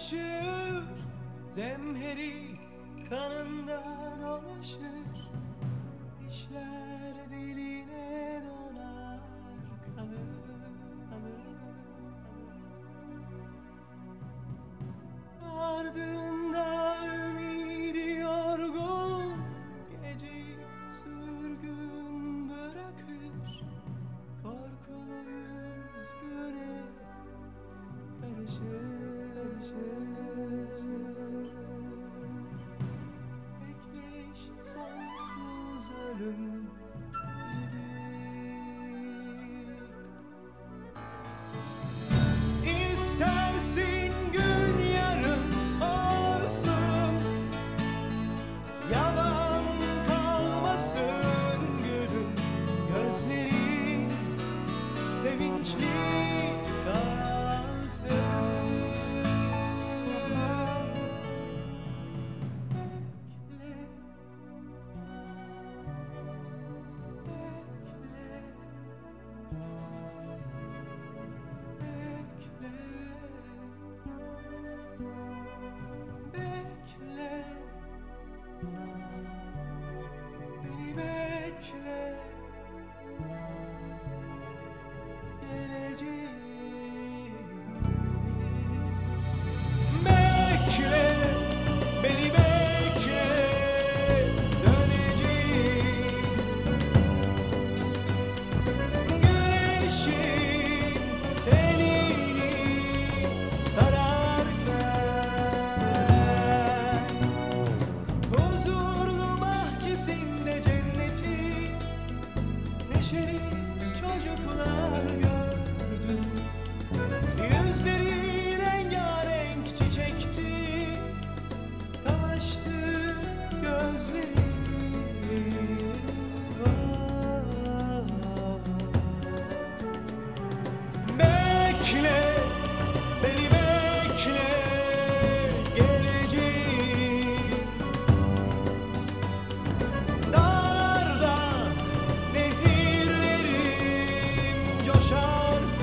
taşır, zemheri kanında dolaşır. İşler diline dolar kalır. Ardında ümidi yorgun, geceyi sürgün bırakır. Korkulu yüz güne karışır. Bekleyiş sonsuz ölüm gibi. İstersin gün yarın olsun, yalan kalmasın gülüm. Gözlerin sevinçli kalsın. Bekle, beni bekle, geleceğim. Bekle, beni bekle, döneceğim. Güneşin tenini sararken, huzurlu bahçesinde cennetin neşeli çocuklar gördüm. Yüzleri rengarenk çiçekti, kamaştı gözleri. Bekle, beni bekle, geleceğim. Dağlarda nehirlerim coşarken,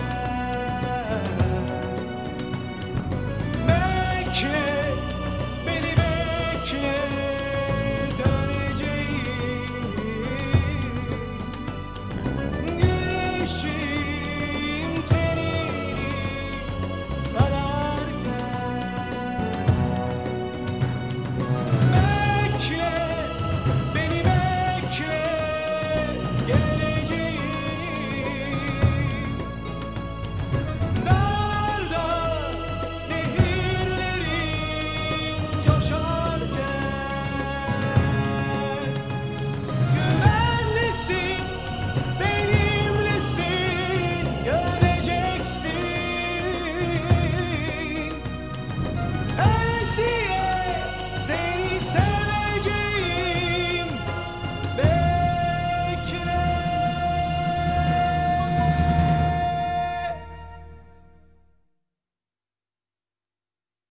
bekle, beni bekle, döneceğim. Güneşim tenini sararken, bekle, beni bekle, geleceğim. Dağlarda nehirlerim coşarken, güvenlisin, benimlesin, göreceksin. Ölesiye seni sever.